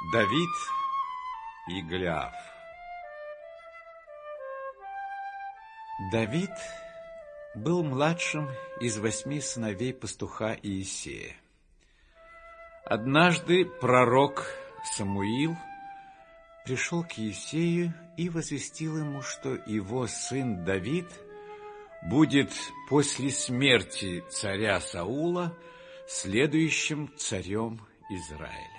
Давид и Голиаф. Давид был младшим из 8 сыновей пастуха Иессея. Однажды пророк Самуил пришел к Иессею и возвестил ему, что его сын Давид будет после смерти царя Саула следующим царем Израиля.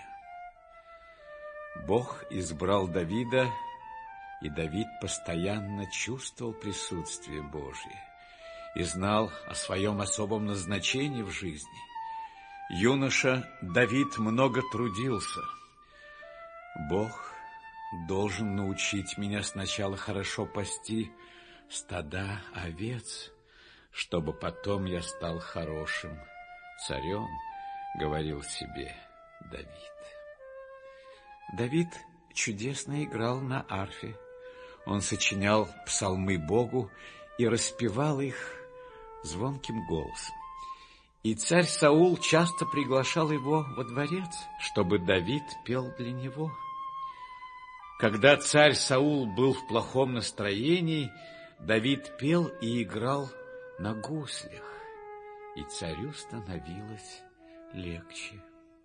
Бог избрал Давида, и Давид постоянно чувствовал присутствие Божье и знал о своем особом назначении в жизни. Юноша Давид много трудился. Бог должен научить меня сначала хорошо пасти стада овец, чтобы потом я стал хорошим царем, говорил себе Давид. Давид чудесно играл на арфе. Он сочинял псалмы Богу и распевал их звонким голосом. И царь Саул часто приглашал его во дворец, чтобы Давид пел для него. Когда царь Саул был в плохом настроении, Давид пел и играл на гуслях, и царю становилось легче.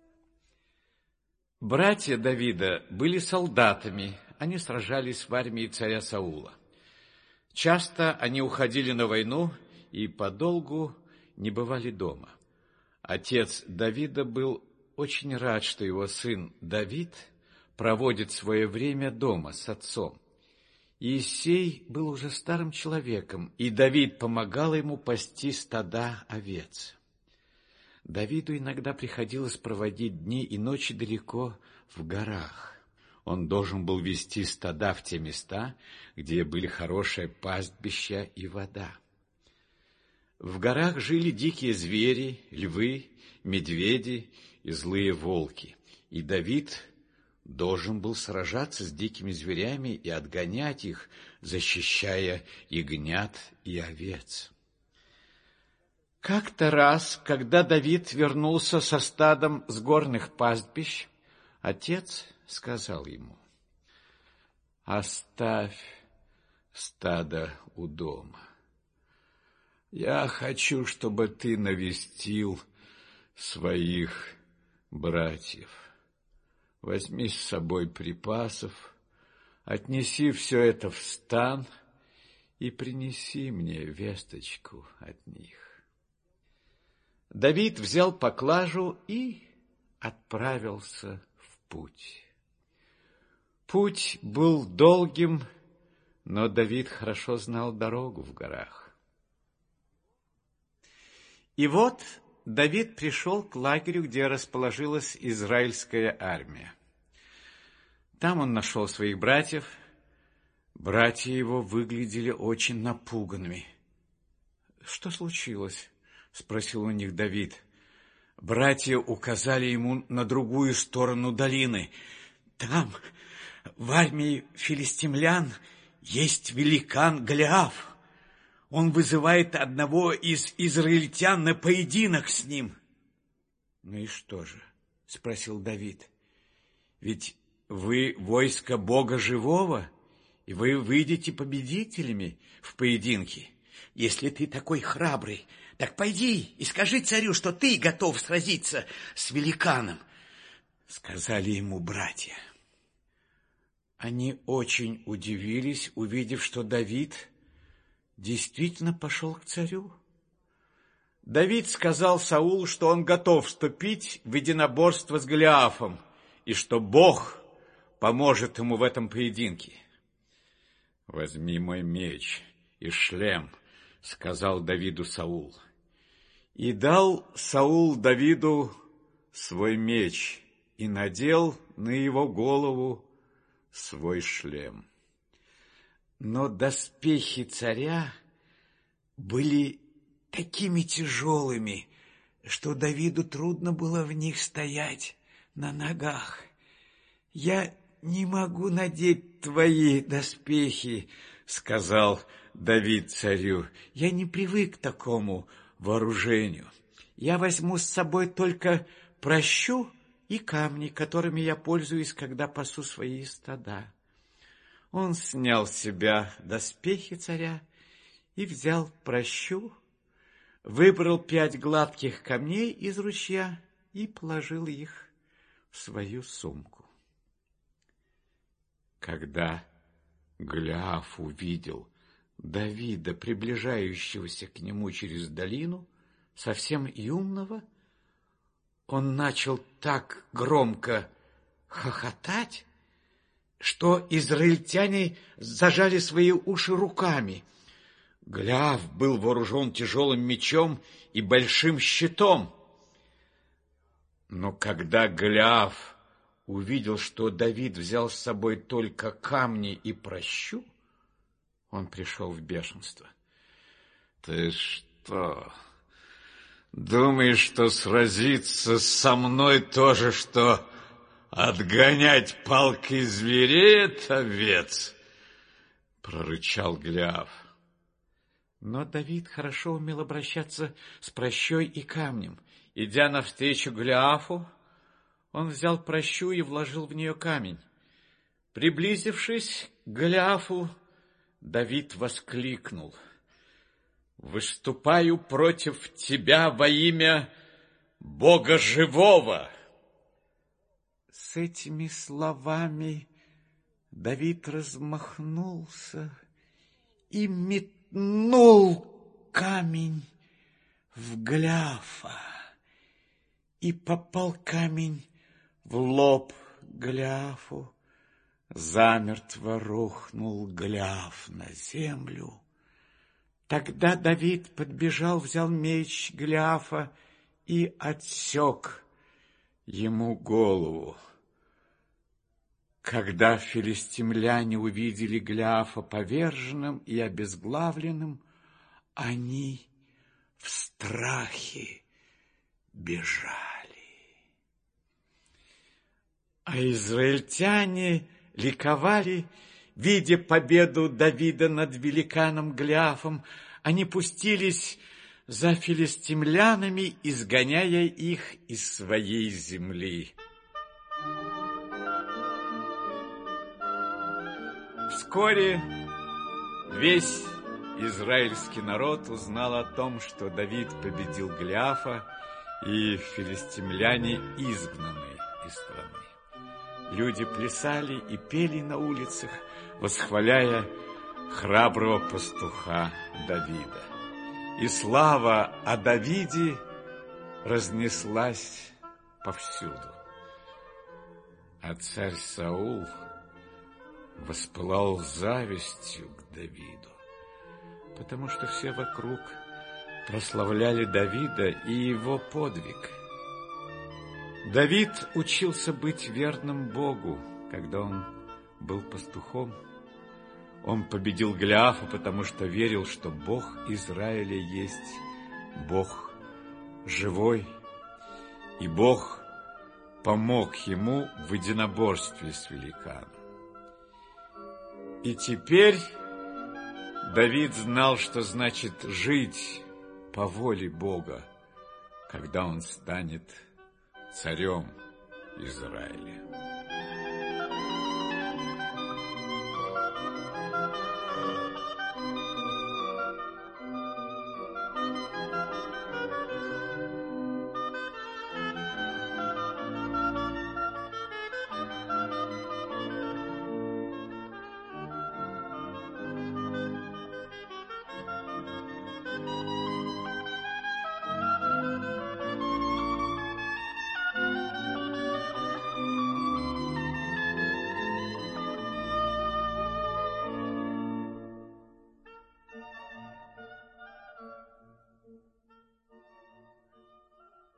Братья Давида были солдатами, они сражались в армии царя Саула. Часто они уходили на войну и подолгу не бывали дома. Отец Давида был очень рад, что его сын Давид проводит свое время дома с отцом. Иессей был уже старым человеком, и Давид помогал ему пасти стада овец. Давиду иногда приходилось проводить дни и ночи далеко в горах. Он должен был вести стада в те места, где были хорошее пастбище и вода. В горах жили дикие звери, львы, медведи и злые волки. И Давид должен был сражаться с дикими зверями и отгонять их, защищая ягнят и овец. Как-то раз, когда Давид вернулся со стадом с горных пастбищ, отец сказал ему: «Оставь стадо у дома. Я хочу, чтобы ты навестил своих братьев. Возьми с собой припасов, отнеси все это в стан и принеси мне весточку от них». Давид взял поклажу и отправился в путь. Путь был долгим, но Давид хорошо знал дорогу в горах. И вот Давид пришел к лагерю, где расположилась израильская армия. Там он нашел своих братьев. Братья его выглядели очень напуганными. «Что случилось?» — спросил у них Давид. Братья указали ему на другую сторону долины. «Там, в армии филистимлян, есть великан Голиаф. Он вызывает одного из израильтян на поединок с ним». «Ну и что же?» — спросил Давид. «Ведь вы войско Бога живого, и вы выйдете победителями в поединке. Если ты такой храбрый, так пойди и скажи царю, что ты готов сразиться с великаном», — сказали ему братья. Они очень удивились, увидев, что Давид действительно пошел к царю. Давид сказал Саулу, что он готов вступить в единоборство с Голиафом, и что Бог поможет ему в этом поединке. «Возьми мой меч и шлем», — сказал Давиду Саул. И дал Саул Давиду свой меч и надел на его голову свой шлем. Но доспехи царя были такими тяжелыми, что Давиду трудно было в них стоять на ногах. «Я не могу надеть твои доспехи», — сказал Давид царю. «Я не привык к такому вооружению. Я возьму с собой только пращу и камни, которыми я пользуюсь, когда пасу свои стада». Он снял с себя доспехи царя и взял пращу, выбрал 5 гладких камней из ручья и положил их в свою сумку. Когда Голиаф увидел Давида, приближающегося к нему через долину, совсем юного, он начал так громко хохотать, что израильтяне зажали свои уши руками. Голиаф был вооружен тяжелым мечом и большим щитом. Но когда Голиаф увидел, что Давид взял с собой только камни и пращу, он пришел в бешенство. «Ты что, думаешь, что сразиться со мной то же, что отгонять палкой зверей от овец?» — прорычал Голиаф. Но Давид хорошо умел обращаться с пращой и камнем. Идя навстречу Голиафу, он взял пращу и вложил в нее камень. Приблизившись к Голиафу, Давид воскликнул: «Выступаю против тебя во имя Бога живого!» С этими словами Давид размахнулся и метнул камень в Голиафа, и попал камень в лоб Голиафу. Замертво рухнул Голиаф на землю. Тогда Давид подбежал, взял меч Голиафа и отсек ему голову. Когда филистимляне увидели Голиафа поверженным и обезглавленным, они в страхе бежали. А израильтяне ликовали, видя победу Давида над великаном Голиафом. Они пустились за филистимлянами, изгоняя их из своей земли. Вскоре весь израильский народ узнал о том, что Давид победил Голиафа, и филистимляне изгнаны из страны. Люди плясали и пели на улицах, восхваляя храброго пастуха Давида. И слава о Давиде разнеслась повсюду. А царь Саул воспылал завистью к Давиду, потому что все вокруг прославляли Давида и его подвиг. Давид учился быть верным Богу, когда он был пастухом. Он победил Голиафа, потому что верил, что Бог Израиля есть Бог живой, и Бог помог ему в единоборстве с великаном. И теперь Давид знал, что значит жить по воле Бога, когда он станет царем Израиля.